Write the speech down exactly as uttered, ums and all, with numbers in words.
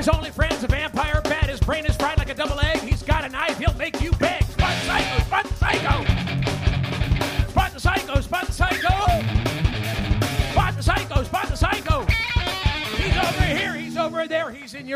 His only friend's a vampire bat. His brain is fried like a double egg. He's got a knife, he'll make you beg. Spot the psycho, spot the psycho. Spot the psycho, spot the psycho. Spot the psycho, spot the psycho. He's over here, he's over there, he's in your